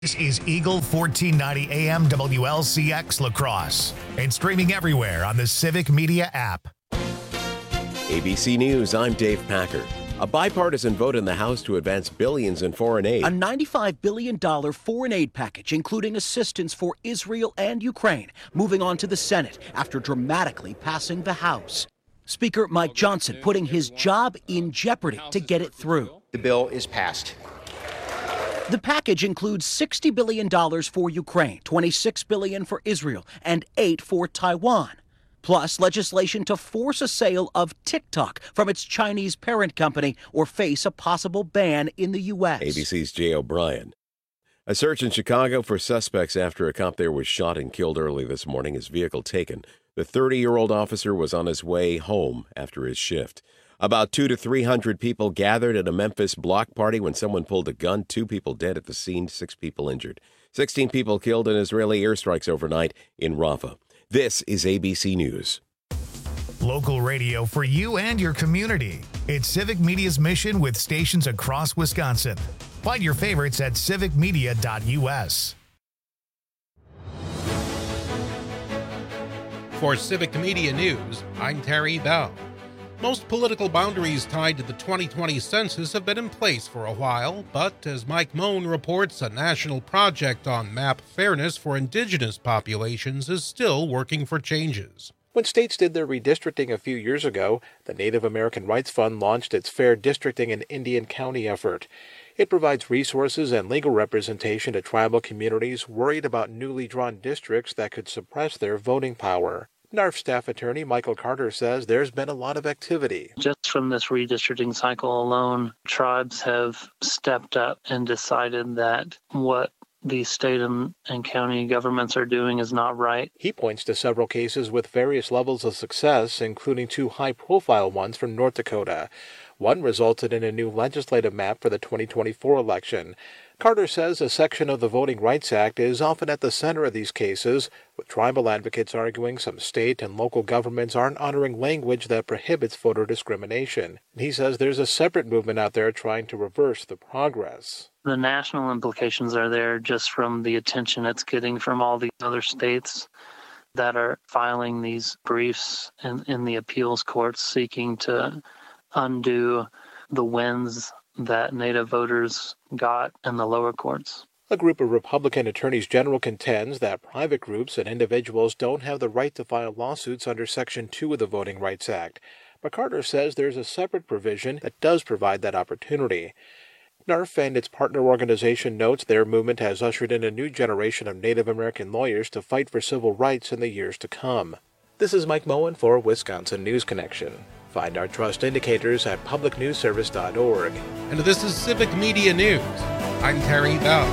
This is Eagle 1490 AM WLCX La Crosse and streaming everywhere on the Civic Media app. ABC News, I'm Dave Packer. A bipartisan vote in the House to advance billions in foreign aid. A $95 billion foreign aid package, including assistance for Israel and Ukraine, moving on to the Senate after dramatically passing the House. Speaker Mike Johnson putting his job in jeopardy to get it through. The bill is passed. The package includes $60 billion for Ukraine, $26 billion for Israel, and $8 billion for Taiwan. Plus legislation to force a sale of TikTok from its Chinese parent company or face a possible ban in the U.S. ABC's Jay O'Brien. A search in Chicago for suspects after a cop there was shot and killed early this morning. His vehicle taken. The 30-year-old officer was on his way home after his shift. About 200 to 300 people gathered at a Memphis block party when someone pulled a gun. 2 people dead at the scene, 6 people injured. 16 people killed in Israeli airstrikes overnight in Rafah. This is ABC News. Local radio for you and your community. It's Civic Media's mission with stations across Wisconsin. Find your favorites at civicmedia.us. For Civic Media News, I'm Terry Bell. Most political boundaries tied to the 2020 census have been in place for a while, but as Mike Moen reports, a national project on map fairness for indigenous populations is still working for changes. When states did their redistricting a few years ago, the Native American Rights Fund launched its Fair Districting in Indian County effort. It provides resources and legal representation to tribal communities worried about newly drawn districts that could suppress their voting power. NARF staff attorney Michael Carter says there's been a lot of activity. Just from this redistricting cycle alone, tribes have stepped up and decided that what the state and county governments are doing is not right. He points to several cases with various levels of success, including 2 high-profile ones from North Dakota. One resulted in a new legislative map for the 2024 election. Carter says a section of the Voting Rights Act is often at the center of these cases, with tribal advocates arguing some state and local governments aren't honoring language that prohibits voter discrimination. He says there's a separate movement out there trying to reverse the progress. The national implications are there just from the attention it's getting from all the other states that are filing these briefs in the appeals courts seeking to undo the wins that Native voters got in the lower courts. A group of Republican attorneys general contends that private groups and individuals don't have the right to file lawsuits under Section 2 of the Voting Rights Act. But Carter says there's a separate provision that does provide that opportunity. NARF and its partner organization notes their movement has ushered in a new generation of Native American lawyers to fight for civil rights in the years to come. This is Mike Moen for Wisconsin News Connection. Find our trust indicators at publicnewsservice.org. And this is Civic Media News. I'm Terry Bell.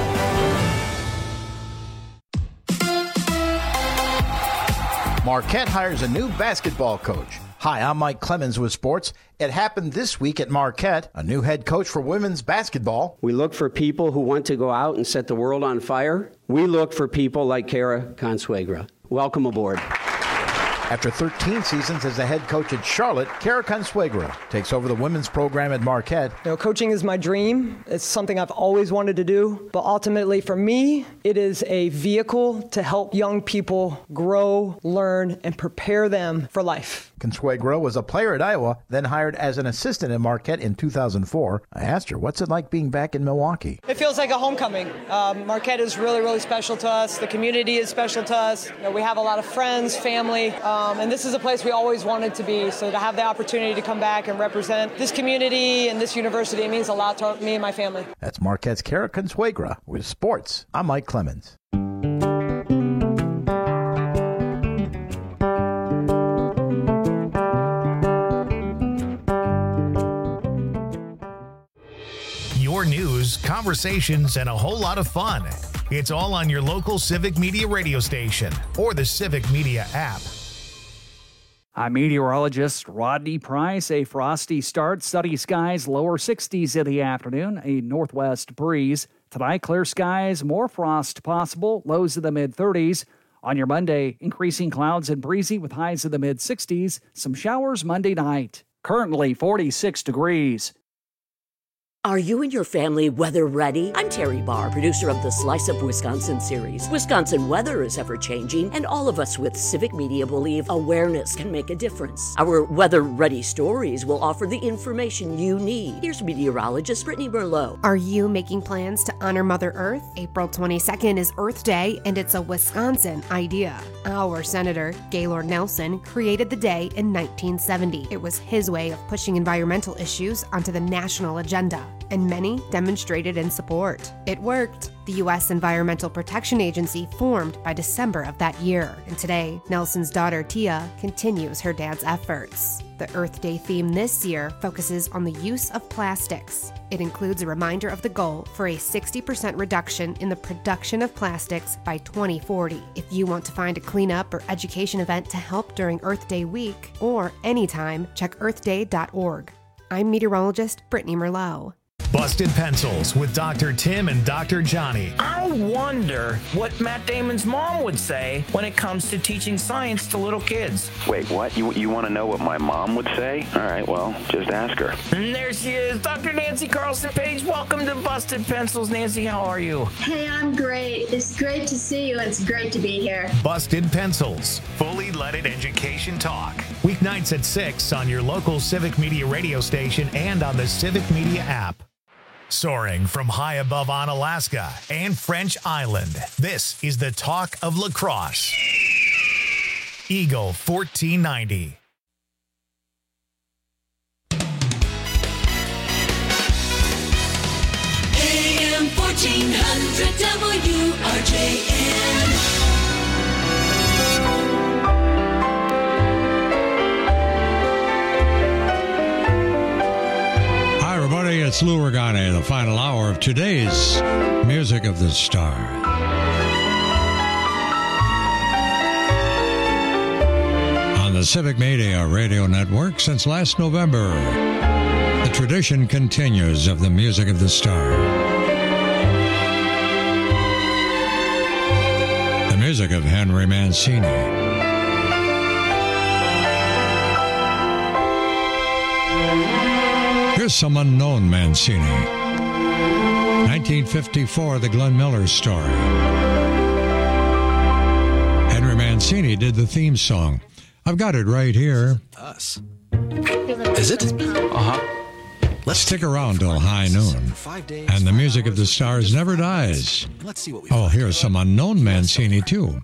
Marquette hires a new basketball coach. Hi, I'm Mike Clemens with sports. It happened this week at Marquette, a new head coach for women's basketball. We look for people who want to go out and set the world on fire. We look for people like Kara Consuegra. Welcome aboard. After 13 seasons as the head coach at Charlotte, Kara Consuegra takes over the women's program at Marquette. Coaching is my dream. It's something I've always wanted to do. But ultimately, for me, it is a vehicle to help young people grow, learn, and prepare them for life. Consuegra was a player at Iowa, then hired as an assistant at Marquette in 2004. I asked her, what's it like being back in Milwaukee? It feels like a homecoming. Marquette is really, really special to us. The community is special to us. We have a lot of friends, family, and this is a place we always wanted to be. So to have the opportunity to come back and represent this community and this university, it means a lot to me and my family. That's Marquette's Kara Consuegra with sports. I'm Mike Clemens. Your news, conversations, and a whole lot of fun. It's all on your local Civic Media radio station or the Civic Media app. I'm meteorologist Rodney Price. A frosty start, sunny skies, lower 60s in the afternoon, a northwest breeze. Tonight, clear skies, more frost possible, lows in the mid-30s. On your Monday, increasing clouds and breezy with highs in the mid-60s. Some showers Monday night. Currently 46 degrees. Are you and your family weather ready? I'm Terry Barr, producer of the Slice of Wisconsin series. Wisconsin weather is ever-changing, and all of us with Civic Media believe awareness can make a difference. Our weather-ready stories will offer the information you need. Here's meteorologist Brittany Merlot. Are you making plans to honor Mother Earth? April 22nd is Earth Day, and it's a Wisconsin idea. Our Senator, Gaylord Nelson, created the day in 1970. It was his way of pushing environmental issues onto the national agenda, and many demonstrated in support. It worked. The U.S. Environmental Protection Agency formed by December of that year, and today, Nelson's daughter Tia continues her dad's efforts. The Earth Day theme this year focuses on the use of plastics. It includes a reminder of the goal for a 60% reduction in the production of plastics by 2040. If you want to find a cleanup or education event to help during Earth Day week or anytime, check earthday.org. I'm meteorologist Brittany Merlot. Busted Pencils with Dr. Tim and Dr. Johnny. I wonder what Matt Damon's mom would say when it comes to teaching science to little kids. Wait, what? You want to know what my mom would say? All right, well, just ask her. And there she is, Dr. Nancy Carlson-Page. Welcome to Busted Pencils. Nancy, how are you? Hey, I'm great. It's great to see you. It's great to be here. Busted Pencils, fully leaded education talk. Weeknights at 6 on your local Civic Media radio station and on the Civic Media app. Soaring from high above Onalaska and French Island, this is the talk of lacrosse. Eagle 1490. AM 1400 WRJN. It's Lou Regani, the final hour of today's Music of the Star. On the Civic Media Radio Network since last November, the tradition continues of the Music of the Star. The music of Henry Mancini. Here's some unknown Mancini. 1954, the Glenn Miller story. Henry Mancini did the theme song. I've got it right here. Us. Is it? Uh-huh. Let's stick around till high noon. And the music of the stars never dies. Let's see what we Oh, here's some unknown Mancini, too.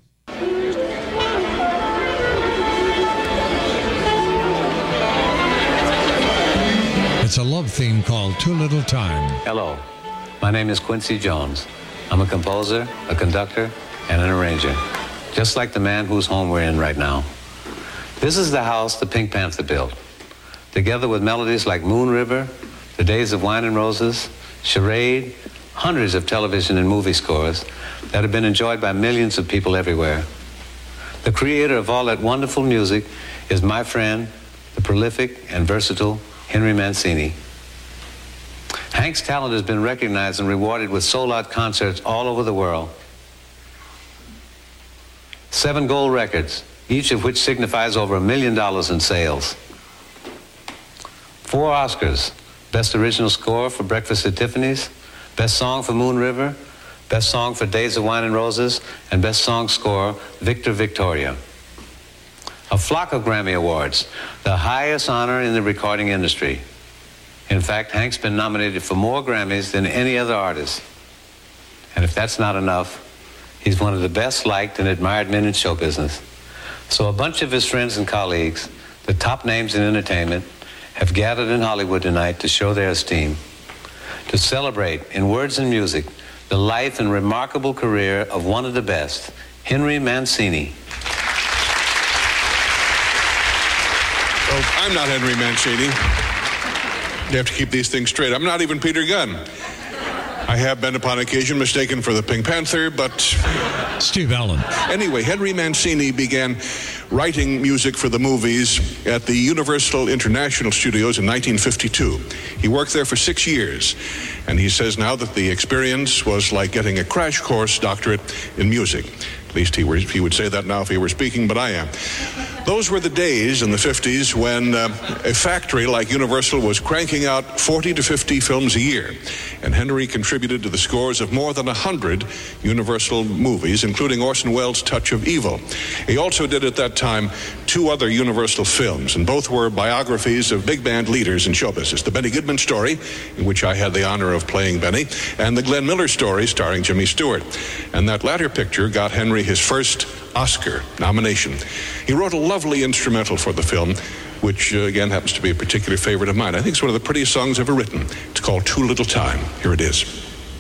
It's a love theme called Too Little Time. Hello, my name is Quincy Jones. I'm a composer, a conductor, and an arranger, just like the man whose home we're in right now. This is the house the Pink Panther built, together with melodies like Moon River, The Days of Wine and Roses, Charade, hundreds of television and movie scores that have been enjoyed by millions of people everywhere. The creator of all that wonderful music is my friend, the prolific and versatile Henry Mancini. Hank's talent has been recognized and rewarded with sold-out concerts all over the world. 7 gold records, each of which signifies over $1 million in sales. 4 Oscars, Best Original Score for Breakfast at Tiffany's, Best Song for Moon River, Best Song for Days of Wine and Roses, and Best Song Score, Victor Victoria. A flock of Grammy Awards, the highest honor in the recording industry. In fact, Hank's been nominated for more Grammys than any other artist. And if that's not enough, he's one of the best liked and admired men in show business. So a bunch of his friends and colleagues, the top names in entertainment, have gathered in Hollywood tonight to show their esteem, to celebrate, in words and music, the life and remarkable career of one of the best, Henry Mancini. Well, I'm not Henry Mancini. You have to keep these things straight. I'm not even Peter Gunn. I have been upon occasion mistaken for the Pink Panther, but... Steve Allen. Anyway, Henry Mancini began writing music for the movies at the Universal International Studios in 1952. He worked there for 6 years, and he says now that the experience was like getting a crash course doctorate in music. At least he would say that now if he were speaking, but I am. Those were the days in the 50s when a factory like Universal was cranking out 40 to 50 films a year. And Henry contributed to the scores of more than 100 Universal movies, including Orson Welles' Touch of Evil. He also did at that time 2 other Universal films, and both were biographies of big band leaders in show business. The Benny Goodman Story, in which I had the honor of playing Benny, and the Glenn Miller Story, starring Jimmy Stewart. And that latter picture got Henry his first Oscar nomination. He wrote a lovely instrumental for the film, which again happens to be a particular favorite of mine. I think it's one of the prettiest songs ever written. It's called Too Little Time. Here it is.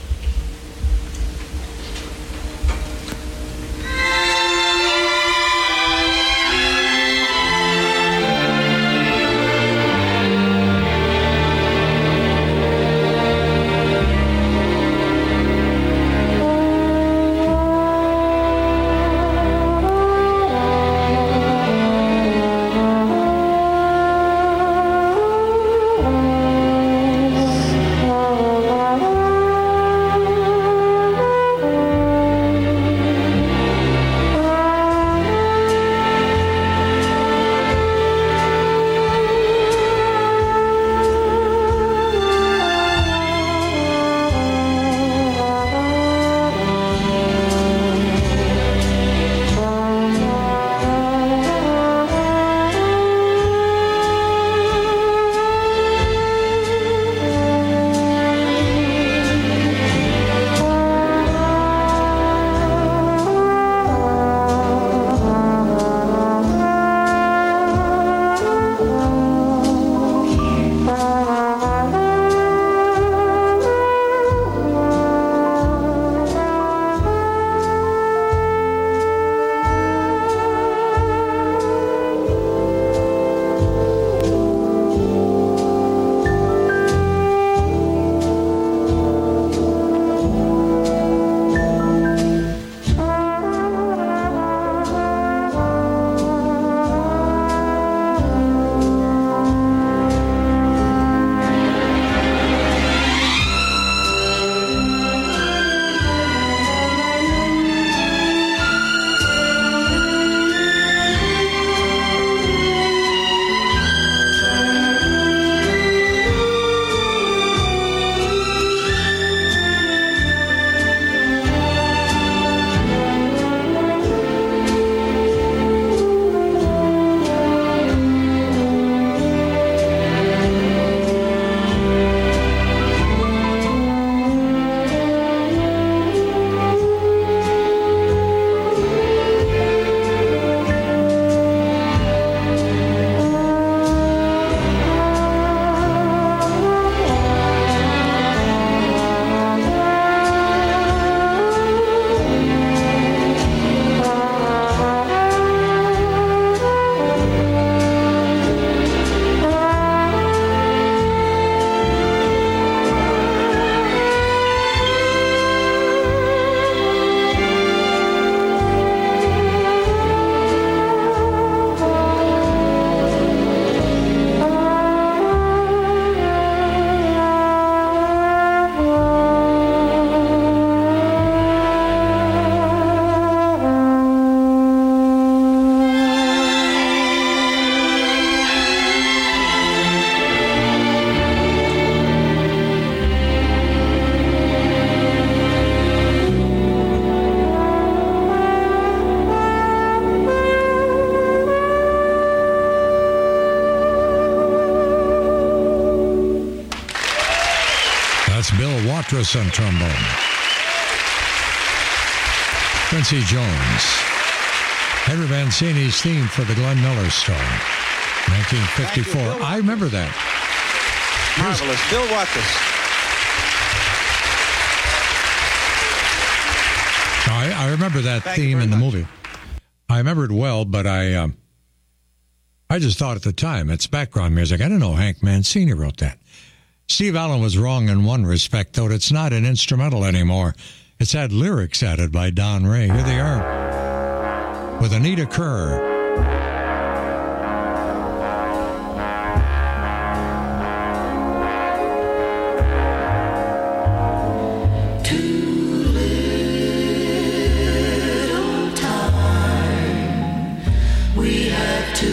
Watrous on trombone. Quincy Jones. Henry Mancini's theme for the Glenn Miller Story. 1954. You, I remember that. Marvelous. Bill Watrous. I remember that theme in the movie. I remember it well, but I just thought at the time, it's background music. I didn't know Hank Mancini wrote that. Steve Allen was wrong in one respect, though. It's not an instrumental anymore. It's had lyrics added by Don Ray. Here they are with Anita Kerr. We have to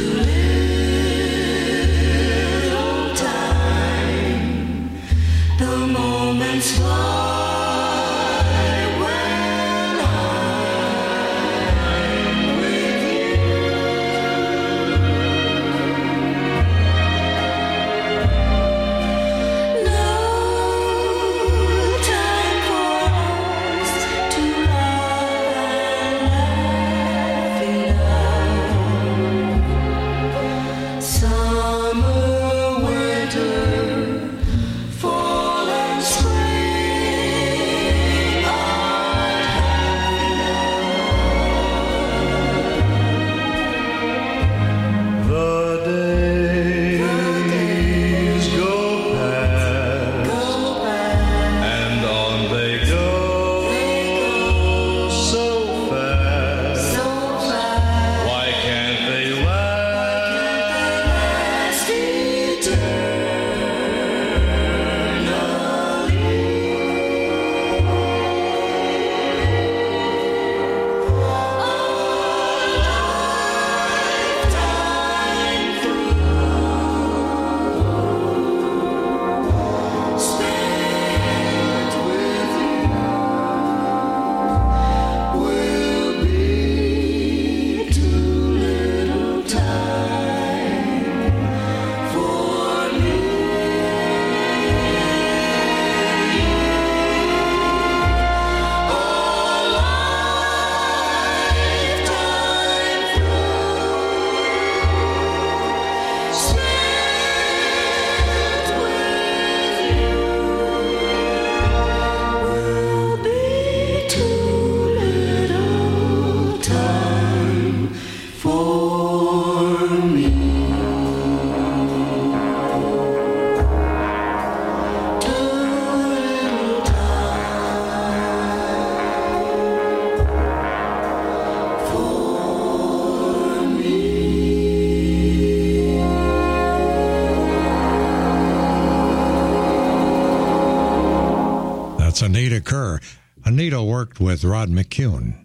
worked with Rod McCune.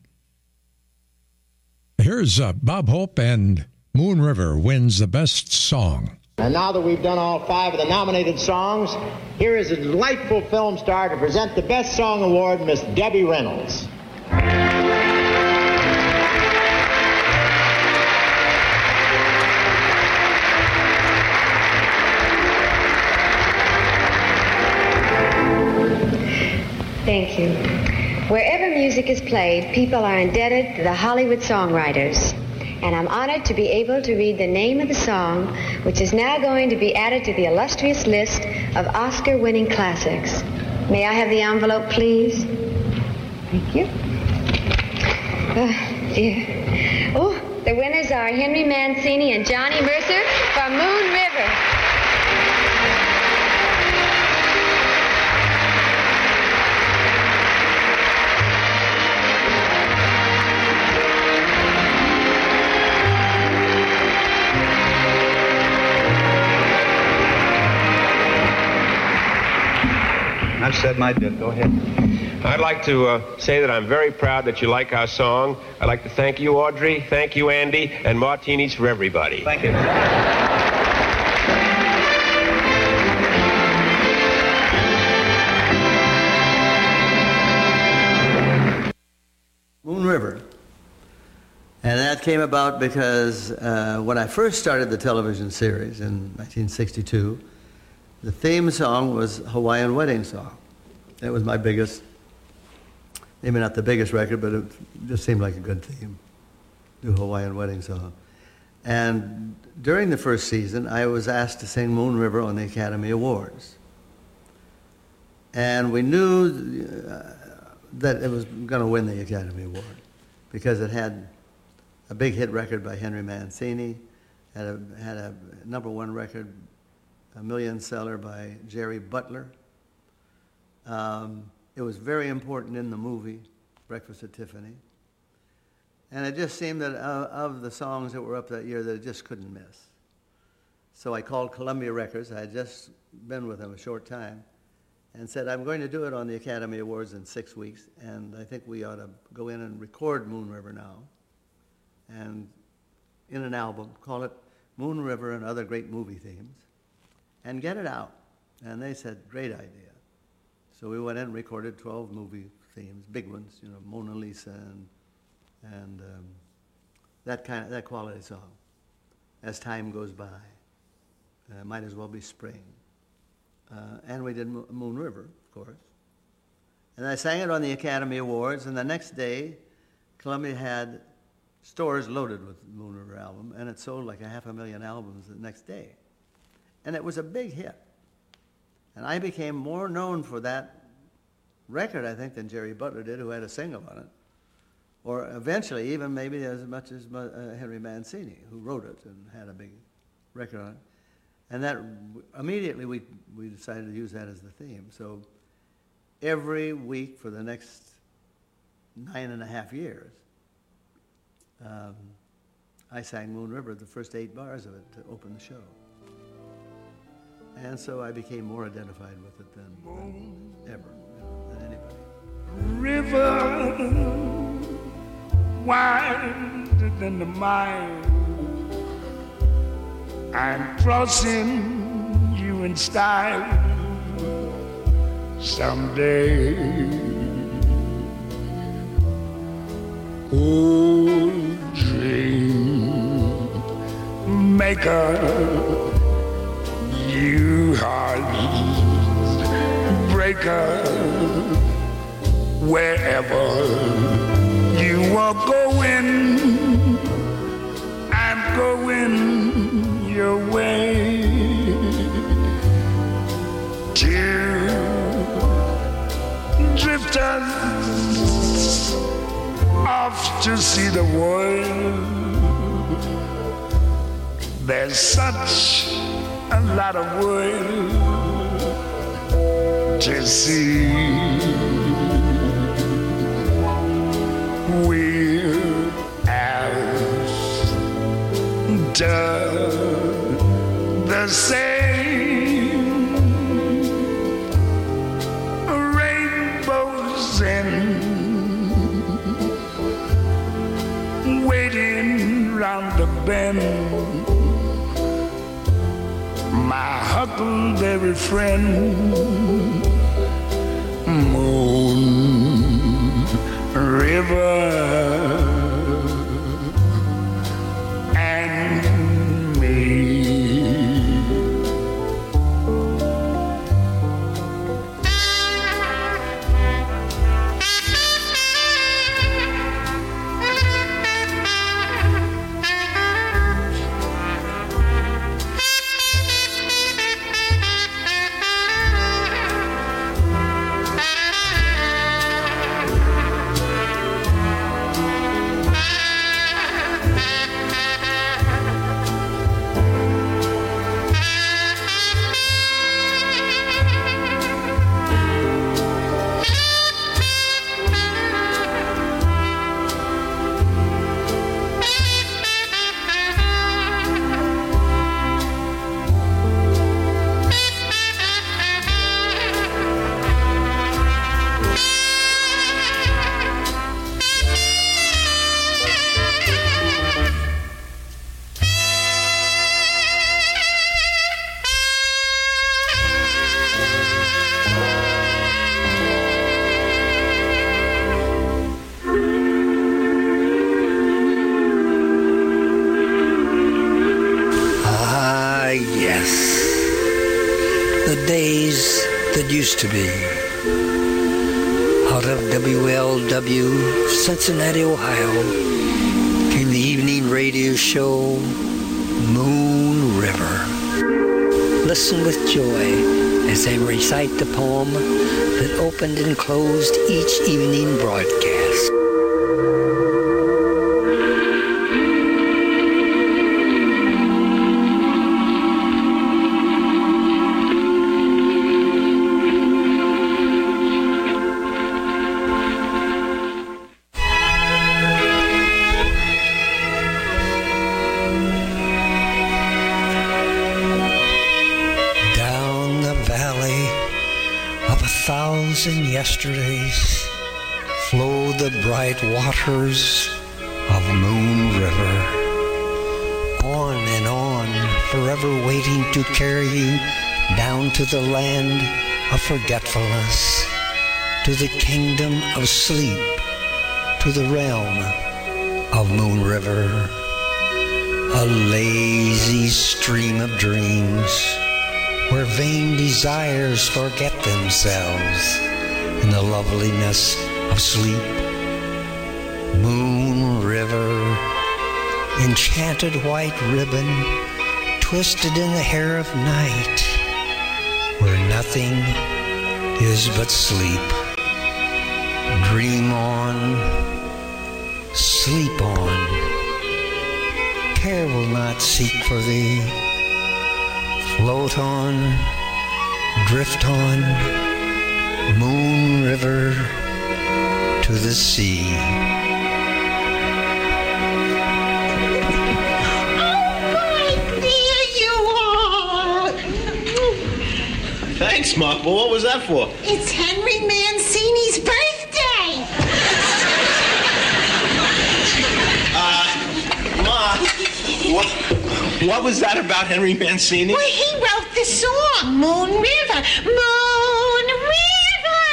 Here's Bob Hope, and Moon River wins the best song. And now that we've done all 5 of the nominated songs, here is a delightful film star to present the Best Song Award, Miss Debbie Reynolds. Thank you. Wherever music is played, people are indebted to the Hollywood songwriters. And I'm honored to be able to read the name of the song, which is now going to be added to the illustrious list of Oscar-winning classics. May I have the envelope, please? Thank you. Oh, dear. Oh, the winners are Henry Mancini and Johnny Mercer from Moon River. I've said my bit. Go ahead. I'd like to say that I'm very proud that you like our song. I'd like to thank you, Audrey. Thank you, Andy. And martinis for everybody. Thank you. Moon River. And that came about because when I first started the television series in 1962, the theme song was Hawaiian Wedding Song. It was my biggest, maybe not the biggest record, but it just seemed like a good theme, do Hawaiian Wedding Song. And during the first season, I was asked to sing Moon River on the Academy Awards. And we knew that it was going to win the Academy Award because it had a big hit record by Henry Mancini, had a #1 record, a million seller by Jerry Butler. It was very important in the movie, Breakfast at Tiffany. And it just seemed that of the songs that were up that year that it just couldn't miss. So I called Columbia Records. I had just been with them a short time and said, I'm going to do it on the Academy Awards in 6 weeks, and I think we ought to go in and record Moon River now and in an album, call it Moon River and Other Great Movie Themes, and get it out. And they said, great idea. So we went in and recorded 12 movie themes, big ones, you know, Mona Lisa and that quality song. As time goes by, might as well be spring. And we did Moon River, of course. And I sang it on the Academy Awards, and the next day, Columbia had stores loaded with the Moon River album, and it sold like 500,000 albums the next day. And it was a big hit. And I became more known for that record, I think, than Jerry Butler did, who had a single on it. Or eventually, even maybe as much as Henry Mancini, who wrote it and had a big record on it. And that, immediately we decided to use that as the theme. So every week for the next 9.5 years, I sang Moon River, the first 8 bars of it, to open the show. And so I became more identified with it than ever, than anybody. River wider than the mile, I'm crossing you in style someday. Oh, dream maker, you heart breaker, wherever you are going, I'm going your way. Two drifters off to see the world. There's such a lot of world to see. We're after the same rainbows in been my huckleberry friend, Moon River. Used to be. Out of WLW, Cincinnati, Ohio, came the evening radio show Moon River. Listen with joy as I recite the poem that opened and closed each evening broadcast. Yesterdays flow the bright waters of Moon River. On and on, forever waiting to carry you down to the land of forgetfulness, to the kingdom of sleep, to the realm of Moon River. A lazy stream of dreams where vain desires forget themselves in the loveliness of sleep. Moon River, enchanted white ribbon, twisted in the hair of night, where nothing is but sleep. Dream on, sleep on, care will not seek for thee. Float on, drift on, Moon River to the sea. There you are. Thanks, Ma. Well, what was that for? It's Henry Mancini's birthday. Ma, what was that about Henry Mancini? Well, he wrote the song, Moon River. Moon River.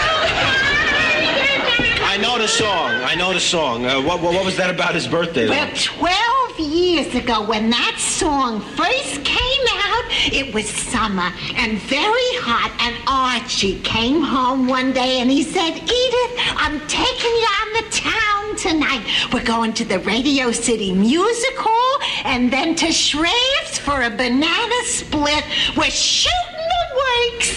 I know the song. What was that about his birthday? Well, 12 years ago, when that song first came out, it was summer and very hot, and Archie came home one day and he said, Edith, I'm taking you on the town tonight. We're going to the Radio City Music Hall and then to Shrav's for a banana split. We're shooting the works.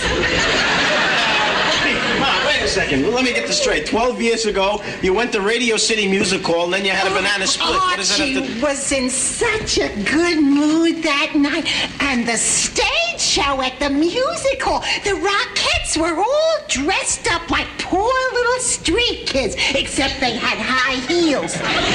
Ma, wait a second. Let me get this straight. 12 years ago, you went to Radio City Music Hall and then you had a banana split. What does that have to... Archie was in such a good mood that night. And the stage show at the music hall, the Rockettes were all dressed up like poor little street kids, except they had high heels.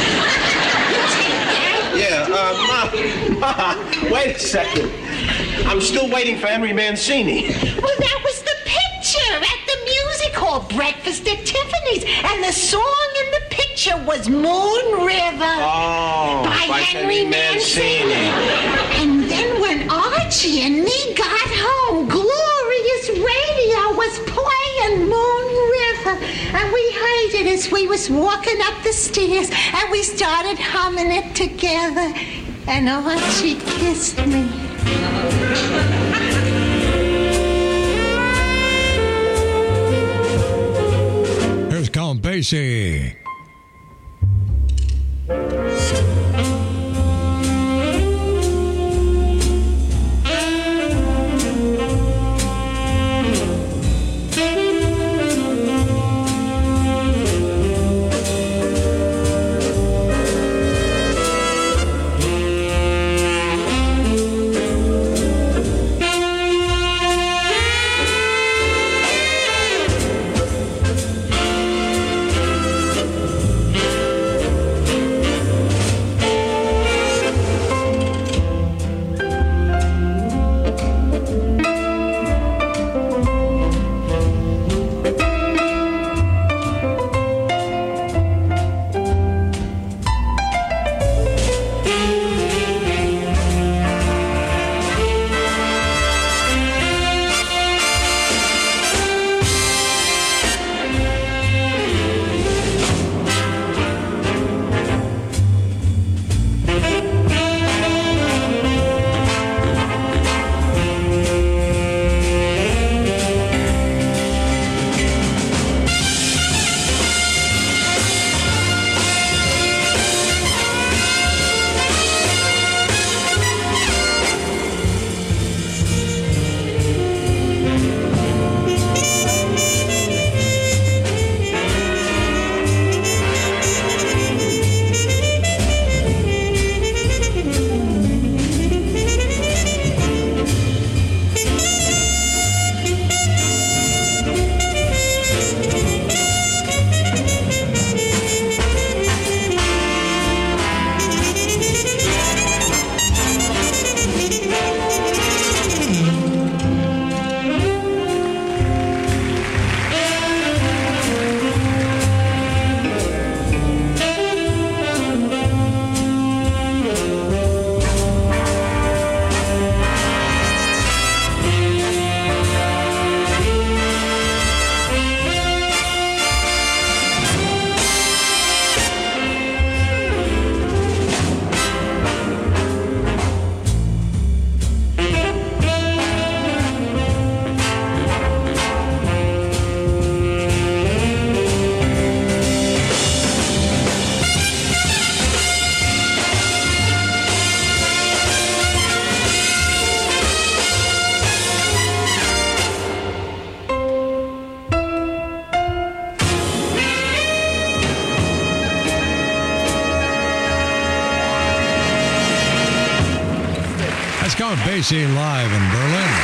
Yeah, Ma, wait a second. I'm still waiting for Henry Mancini. Well, that was the picture at the music hall, Breakfast at Tiffany's, and the song in the picture was Moon River. Oh, by Henry Mancini. And then when Archie and me got home, Glorious Radio was playing Moon River. And we heard it as we was walking up the stairs. And we started humming it together. And Archie kissed me. Here's Count Basie. Basie live in Berlin.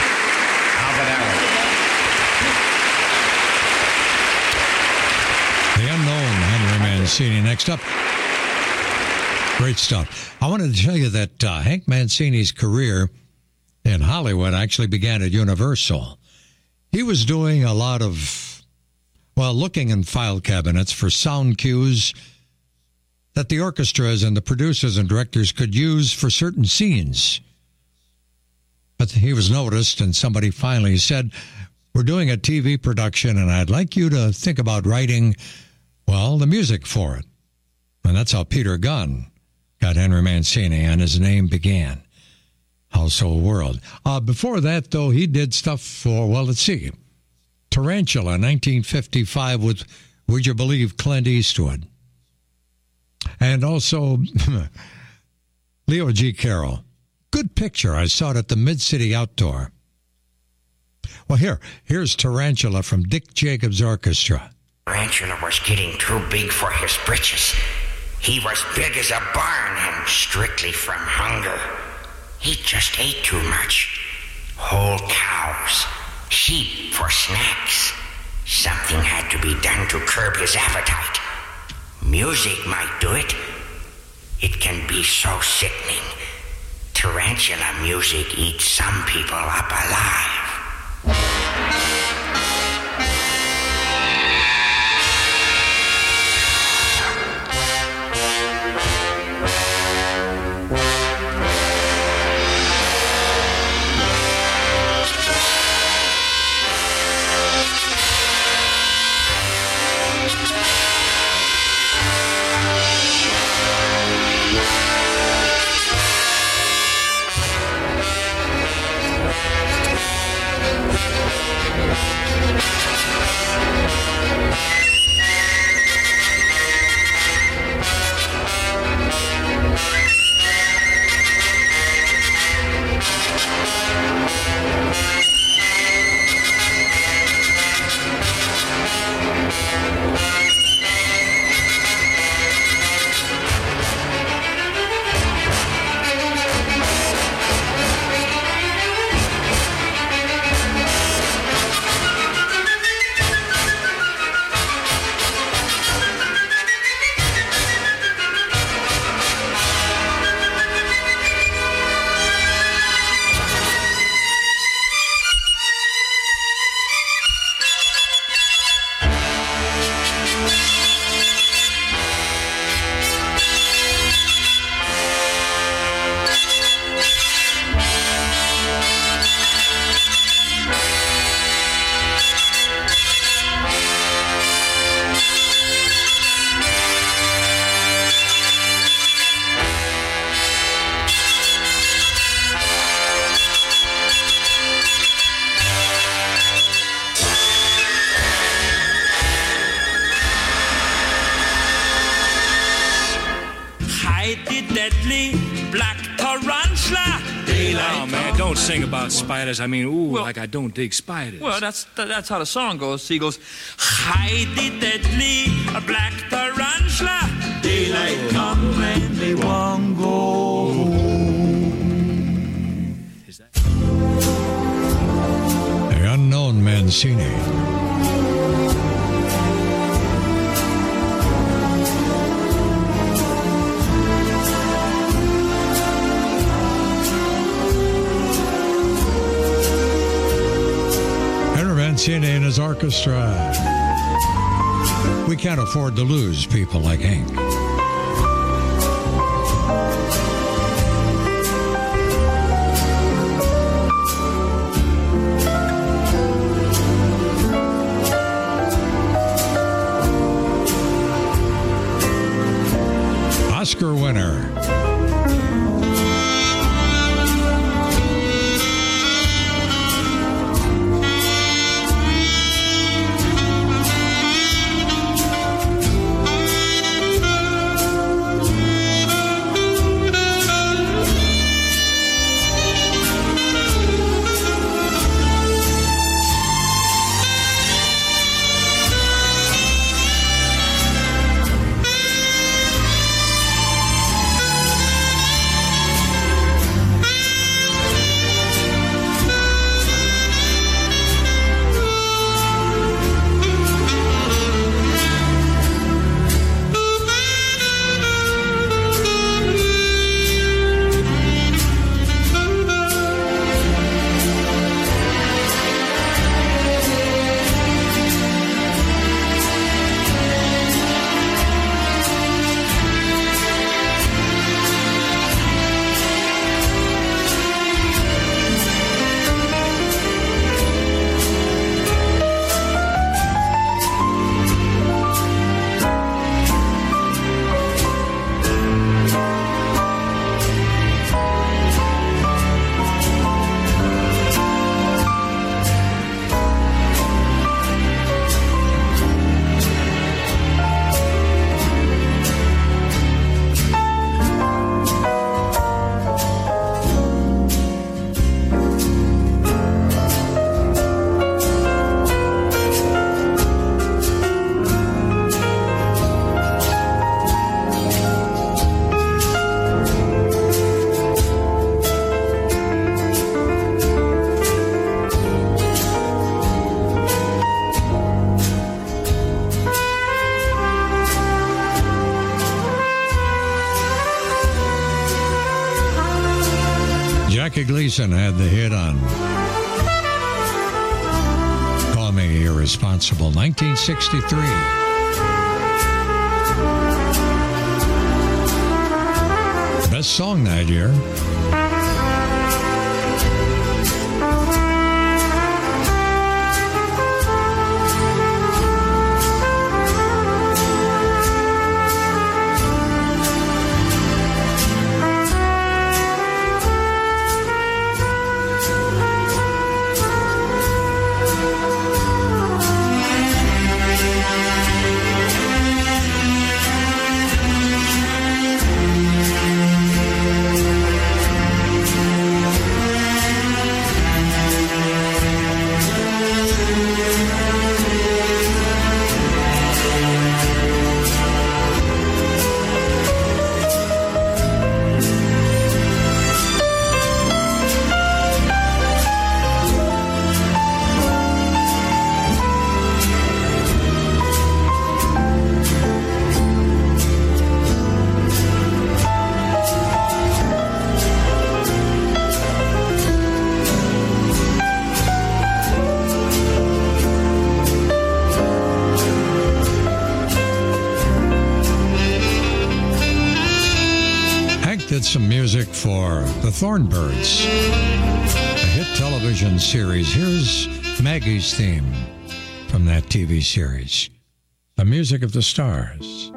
The unknown Henry Mancini. Next up. Great stuff. I wanted to tell you that Hank Mancini's career in Hollywood actually began at Universal. He was doing a lot of, looking in file cabinets for sound cues that the orchestras and the producers and directors could use for certain scenes. But he was noticed, and somebody finally said, we're doing a TV production, and I'd like you to think about writing, the music for it. And that's how Peter Gunn got Henry Mancini, and his name began. Household World. Before that, though, he did stuff for, Tarantula, 1955, with, would you believe, Clint Eastwood. And also, Leo G. Carroll. Good picture. I saw it at the Mid-City Outdoor. Well, here's Tarantula from Dick Jacobs Orchestra. Tarantula was getting too big for his britches. He was big as a barn and strictly from hunger. He just ate too much. Whole cows, sheep for snacks. Something had to be done to curb his appetite. Music might do it. It can be so sickening. Tarantula music eats some people up alive. hide the deadly black tarantula. Daylight. Oh, man, don't sing about spiders. I mean, like I don't dig spiders. Well, that's how the song goes. She goes, hide the deadly black tarantula. Daylight come and they won't go home. The unknown Mancini. Mancini and his orchestra. We can't afford to lose people like Hank. Oscar winner. Jackie Gleason had the hit on Call Me Irresponsible, 1963. Best song that year. Did some music for the Thornbirds, a hit television series. Here's Maggie's theme from that TV series, The Music of the Stars.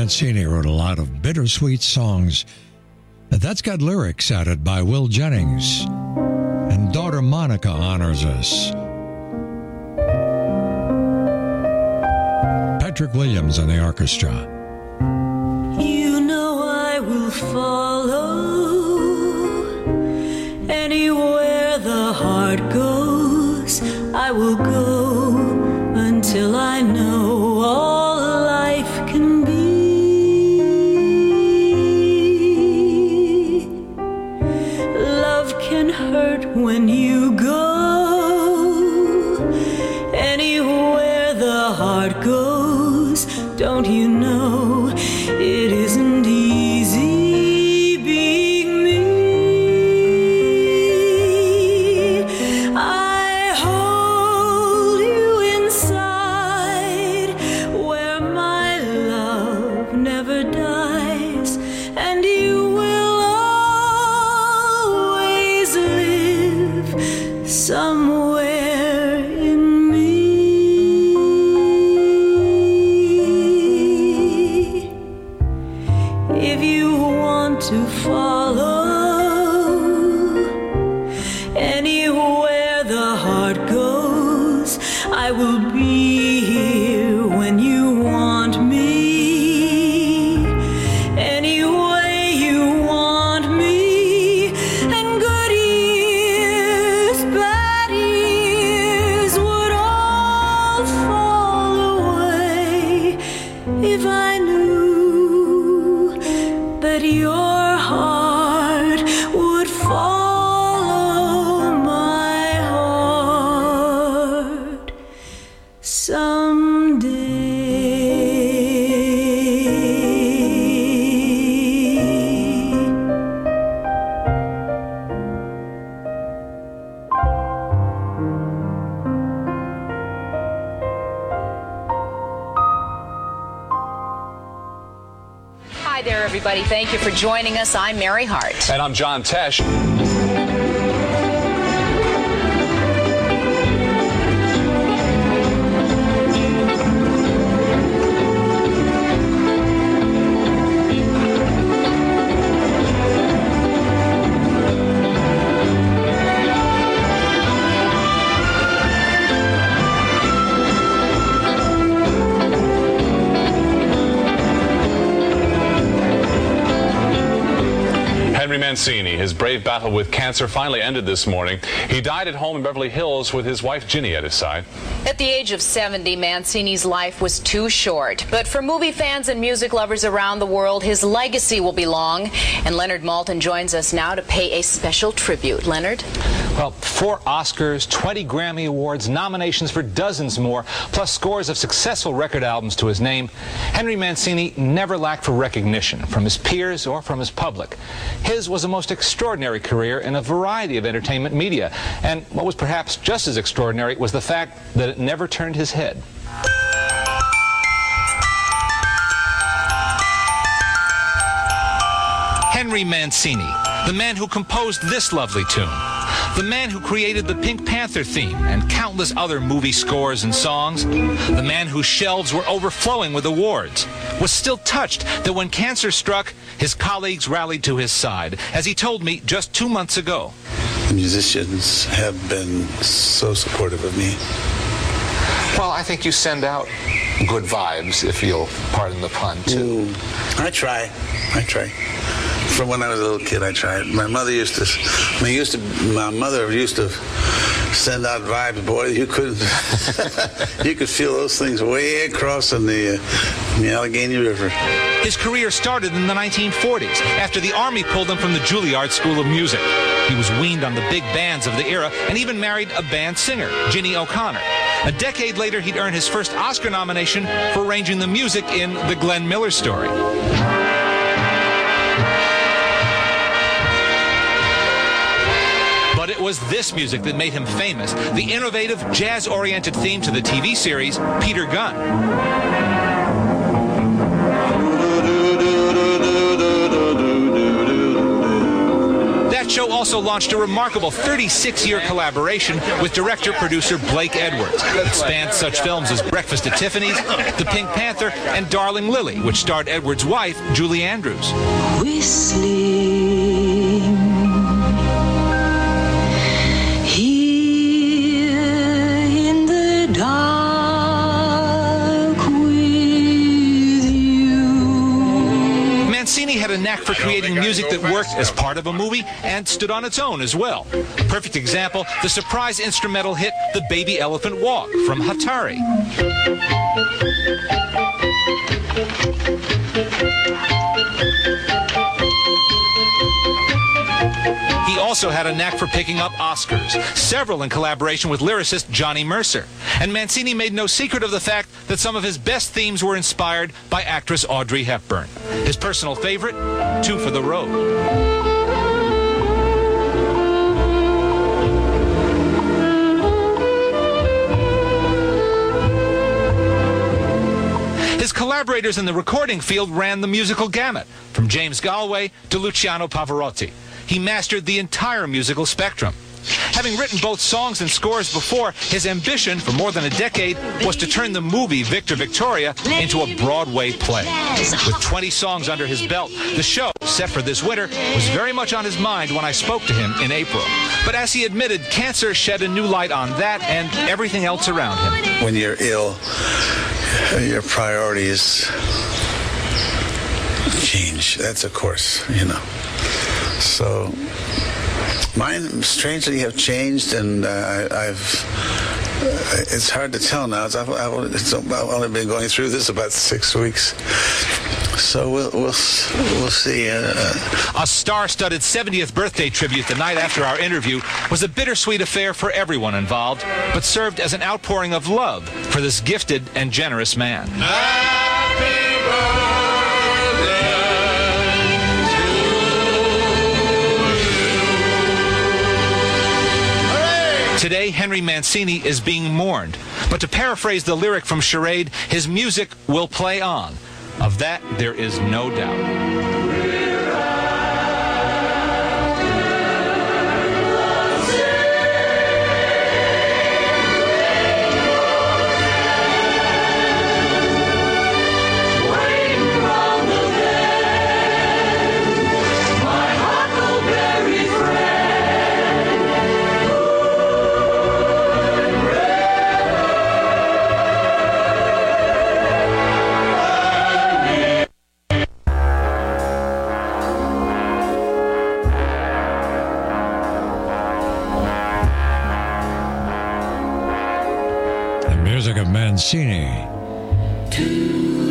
Mancini wrote a lot of bittersweet songs. That's got lyrics added by Will Jennings. And daughter Monica honors us. Patrick Williams and the orchestra. You know I will follow anywhere the heart goes. I will go until I know all life can be. Love can hurt when you go. Anywhere the heart goes, don't you know it isn't easy being me. I hold you inside where my love never dies, and you will always live somewhere in me. If you want to follow anywhere the heart goes, I will be here when you want me. Any way you want me. And good years, bad years would all fall away if I knew that your heart would follow my heart someday. Hi there, everybody. Thank you for joining us. I'm Mary Hart. And I'm John Tesh. Henry Mancini, his brave battle with cancer finally ended this morning. He died at home in Beverly Hills with his wife Ginny at his side. At the age of 70, Mancini's life was too short. But for movie fans and music lovers around the world, his legacy will be long. And Leonard Maltin joins us now to pay a special tribute. Leonard? Well, 4 Oscars, 20 Grammy Awards, nominations for dozens more, plus scores of successful record albums to his name. Henry Mancini never lacked for recognition from his peers or from his public. His was a most extraordinary career in a variety of entertainment media. And what was perhaps just as extraordinary was the fact that it never turned his head. Henry Mancini, the man who composed this lovely tune, the man who created the Pink Panther theme and countless other movie scores and songs, the man whose shelves were overflowing with awards, was still touched that when cancer struck, his colleagues rallied to his side, as he told me just 2 months ago. The musicians have been so supportive of me. Well, I think you send out good vibes, if you'll pardon the pun, too. I try. From when I was a little kid, I tried. My mother used to send out vibes. Boy, you could feel those things way across in the Allegheny River. His career started in the 1940s, after the Army pulled him from the Juilliard School of Music. He was weaned on the big bands of the era and even married a band singer, Ginny O'Connor. A decade later, he'd earned his first Oscar nomination for arranging the music in The Glenn Miller Story. But it was this music that made him famous, the innovative, jazz-oriented theme to the TV series Peter Gunn. That show also launched a remarkable 36-year collaboration with director-producer Blake Edwards. It spanned such films as Breakfast at Tiffany's, The Pink Panther, and Darling Lily, which starred Edwards' wife, Julie Andrews. Whistling here in the dark with you. Mancini had a knack for creating music that worked as part of a movie and stood on its own as well. A perfect example, the surprise instrumental hit The Baby Elephant Walk from Hatari. He also had a knack for picking up Oscars, several in collaboration with lyricist Johnny Mercer. And Mancini made no secret of the fact that some of his best themes were inspired by actress Audrey Hepburn. His personal favorite, Two for the Road. His collaborators in the recording field ran the musical gamut, from James Galway to Luciano Pavarotti. He mastered the entire musical spectrum. Having written both songs and scores before, his ambition for more than a decade was to turn the movie Victor Victoria into a Broadway play. With 20 songs under his belt, the show, set for this winter, was very much on his mind when I spoke to him in April. But as he admitted, cancer shed a new light on that and everything else around him. When you're ill, your priorities change. That's of course, you know. So mine strangely have changed, and it's hard to tell now. I've only been going through this about 6 weeks. So we'll see. A star-studded 70th birthday tribute the night after our interview was a bittersweet affair for everyone involved, but served as an outpouring of love for this gifted and generous man. Today, Henry Mancini is being mourned. But to paraphrase the lyric from Charade, his music will play on. Of that, there is no doubt. Music of Mancini. Too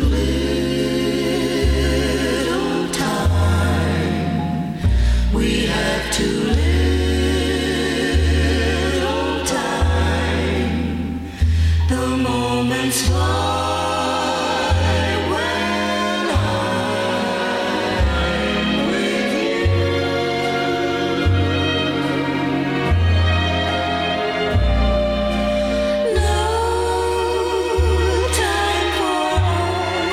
little time. We have too little time. The moments fly when I'm with you. No time for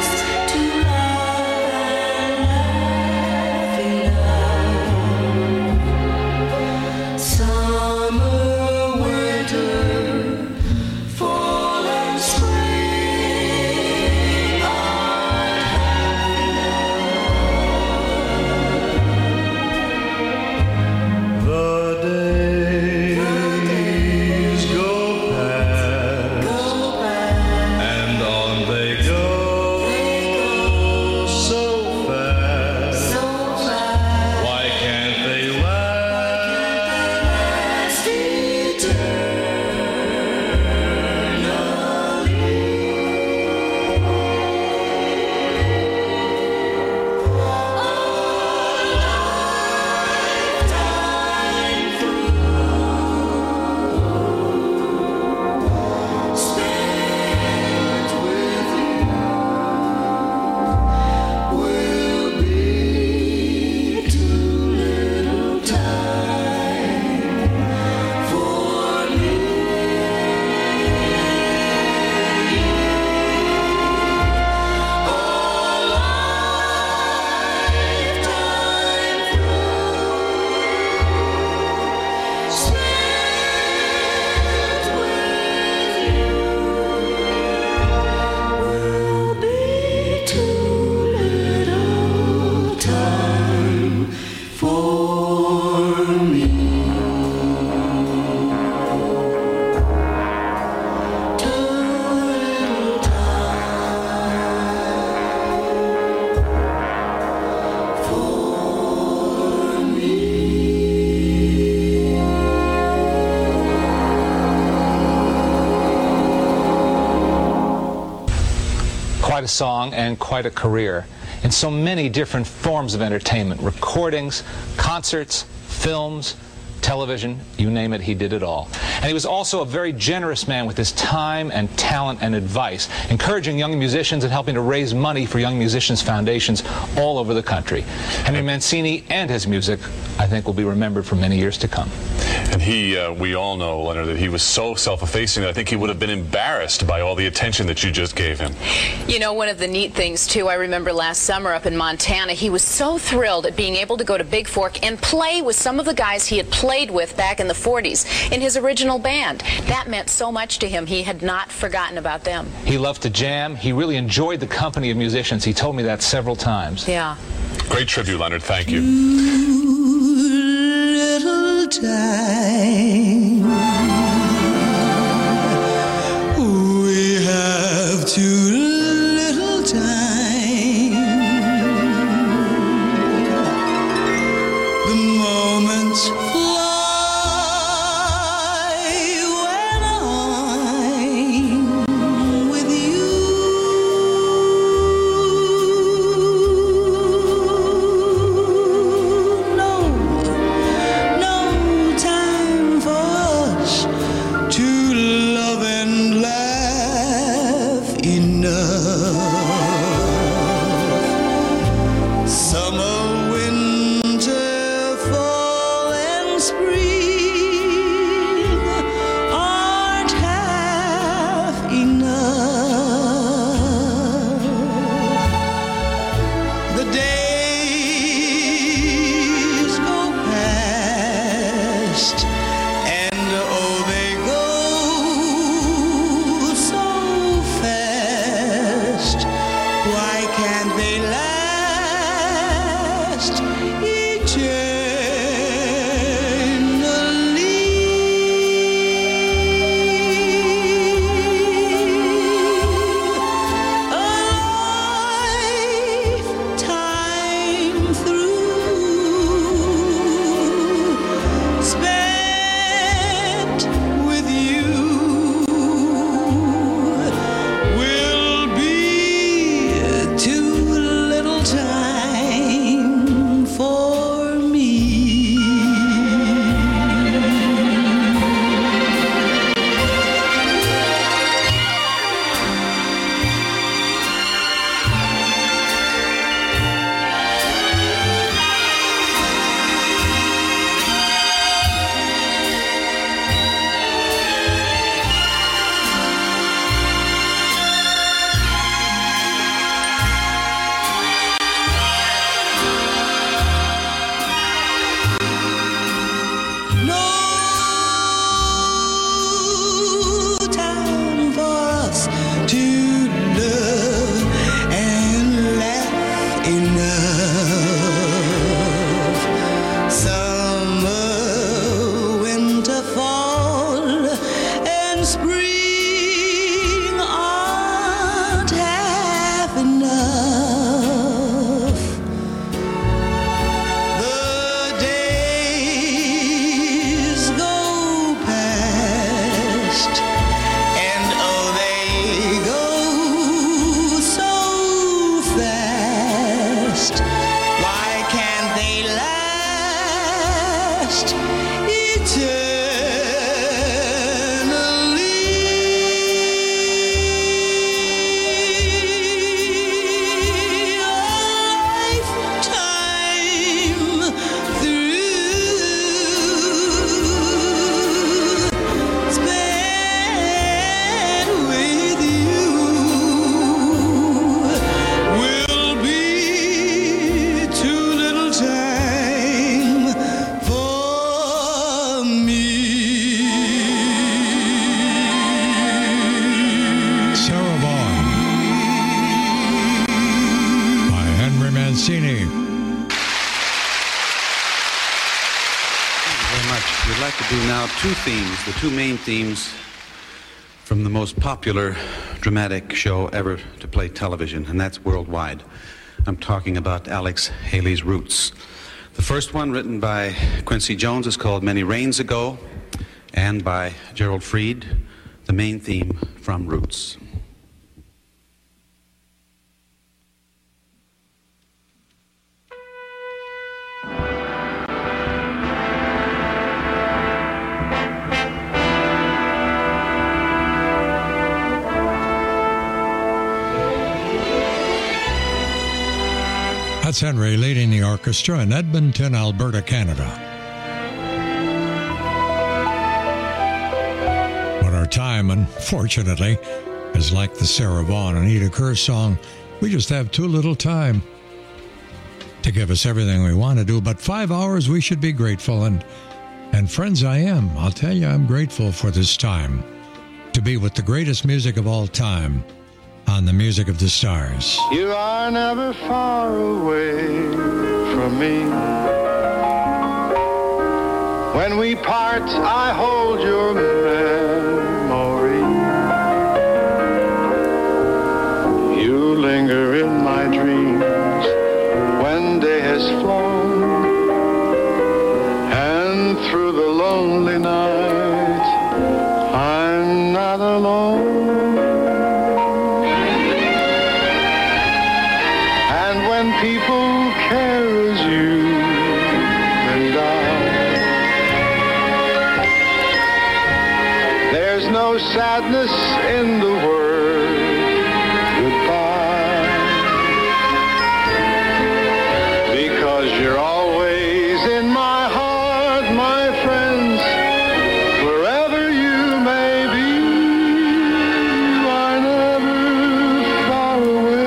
quite a song and quite a career in so many different forms of entertainment, recordings, concerts, films, television, you name it, he did it all. And he was also a very generous man with his time and talent and advice, encouraging young musicians and helping to raise money for young musicians' foundations all over the country. Henry Mancini and his music, I think, will be remembered for many years to come. And we all know, Leonard, that he was so self-effacing that I think he would have been embarrassed by all the attention that you just gave him. You know, one of the neat things, too, I remember last summer up in Montana, he was so thrilled at being able to go to Big Fork and play with some of the guys he had played with back in the 40s in his original band. That meant so much to him. He had not forgotten about them. He loved to jam. He really enjoyed the company of musicians. He told me that several times. Yeah. Great tribute, Leonard. Thank you. Little time we have too little time. The moments fly when I'm with you. No time for us to love and laugh enough. Summer, winter, fall and spring aren't half enough. The days go past and oh they go so fast. Why can't they last eternally? A lifetime through spent with you will be too little time for me. No time for us to love and laugh enough. Summer, winter, fall, and spring aren't half enough. The days go past and oh they go so fast. Why can't they last eternally? A lifetime through spent with you will be too little time for me. Sarah Vaughan by Henry Mancini. Thank you very much. We'd like to do now two themes, the two main themes from the most popular dramatic show ever to play television, and that's worldwide. I'm talking about Alex Haley's Roots. The first one, written by Quincy Jones, is called Many Rains Ago, and by Gerald Fried, the main theme from Roots. That's Henry leading the orchestra in Edmonton, Alberta, Canada. But our time, unfortunately, is like the Sarah Vaughan and Eda Kerr song. We just have too little time to give us everything we want to do. But 5 hours, we should be grateful. And friends, I am. I'll tell you, I'm grateful for this time to be with the greatest music of all time on the Music of the Stars. You are never far away from me. When we part, I hold your memory. You linger in my dreams when day has flown, and through the lonely night, I'm not alone. People care as you and I. There's no sadness in the word goodbye, because you're always in my heart, my friends, wherever you may be. You are never far away.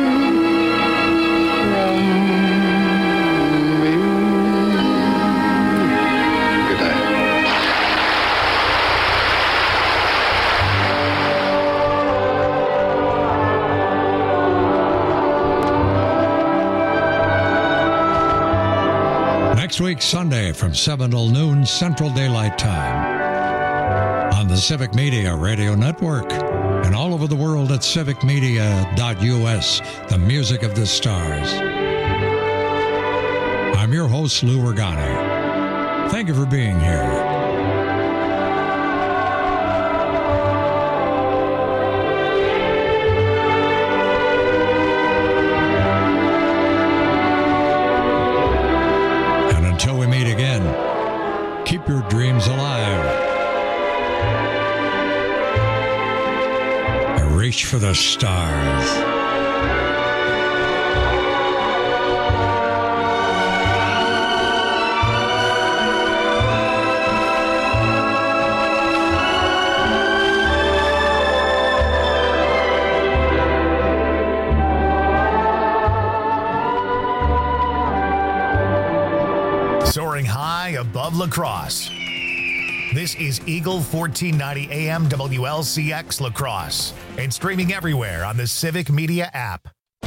Next week, Sunday, from 7 till noon Central Daylight Time on the Civic Media Radio Network and all over the world at civicmedia.us, the Music of the Stars. I'm your host, Lou Regani. Thank you for being here. Until we meet again, keep your dreams alive. And reach for the stars. Soaring high above La Crosse. This is Eagle 1490 AM WLCX La Crosse and streaming everywhere on the Civic Media app.